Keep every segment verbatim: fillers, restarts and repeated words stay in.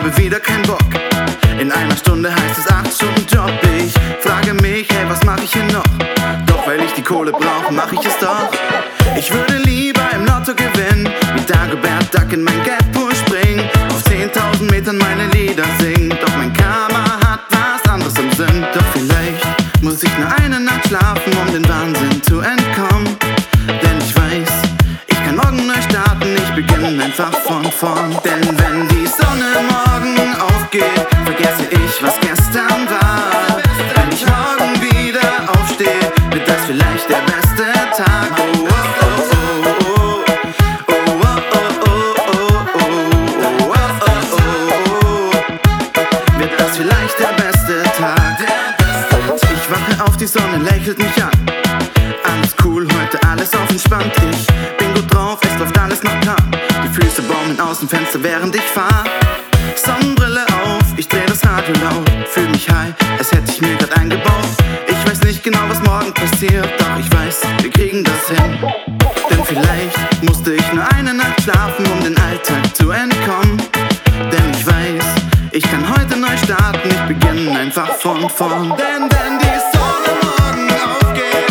habe wieder keinen Bock. In einer Stunde heißt es acht Stunden Job. Ich frage mich, hey, was mach ich hier noch? Doch weil ich die Kohle brauche, mach ich es doch. Ich würde lieber im Lotto gewinnen, wie Dagobert Duck in mein Geldpool springen, auf zehntausend Metern meine Lieder singen. Doch mein Karma hat was anderes im Sinn. Doch vielleicht muss ich nur eine Nacht schlafen, um den Wahnsinn zu entkommen. Denn ich weiß, ich kann morgen neu starten, ich beginne einfach von vorn. Denn wenn die Sonne morgen aufgeht, vergesse ich, was gestern war. Wenn ich morgen wieder aufstehe, wird das vielleicht der beste Tag. Oh, oh, oh, oh, oh. Oh, oh, oh, oh, oh, oh. Oh, oh, oh, oh. Wird das vielleicht der beste Tag? Ich wache auf, die Sonne lächelt mich an. Alles cool, heute alles auf entspannt. Ich bin gut drauf, es läuft alles nach Plan. Die Füße baumeln aus dem Fenster, während ich fahr. Sonnenbrille auf, ich dreh das Radio laut. Fühl mich high, als hätte ich mir grad eingebaut. Ich weiß nicht genau, was morgen passiert, doch ich weiß, wir kriegen das hin. Denn vielleicht musste ich nur eine Nacht schlafen, um den Alltag zu entkommen. Denn ich weiß, ich kann heute neu starten, ich beginne einfach von vorn. Denn wenn die Sonne morgen aufgeht,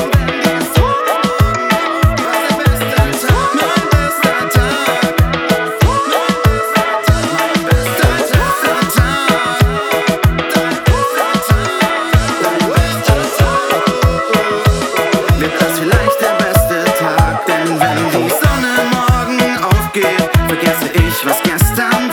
vergesse ich, was gestern